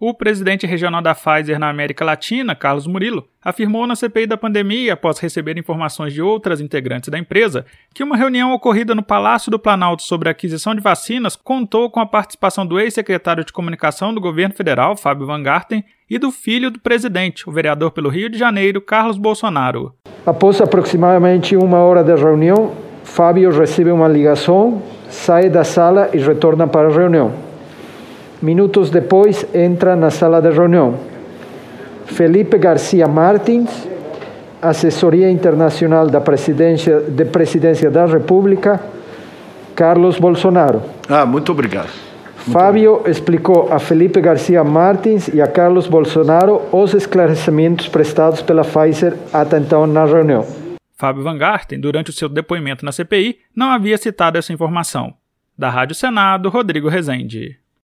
O presidente regional da Pfizer na América Latina, Carlos Murilo, afirmou na CPI da pandemia, após receber informações de outras integrantes da empresa, que uma reunião ocorrida no Palácio do Planalto sobre a aquisição de vacinas contou com a participação do ex-secretário de Comunicação do governo federal, Fábio Van Garten, e do filho do presidente, o vereador pelo Rio de Janeiro, Carlos Bolsonaro. Após aproximadamente 1 hora da reunião, Fábio recebe uma ligação, sai da sala e retorna para a reunião. Minutos depois, entra na sala de reunião Felipe Garcia Martins, assessoria internacional da presidência da República, Carlos Bolsonaro. Muito obrigado. Fábio explicou a Felipe Garcia Martins e a Carlos Bolsonaro os esclarecimentos prestados pela Pfizer até então na reunião. Fábio Van Garten, durante o seu depoimento na CPI, não havia citado essa informação. Da Rádio Senado, Rodrigo Rezende.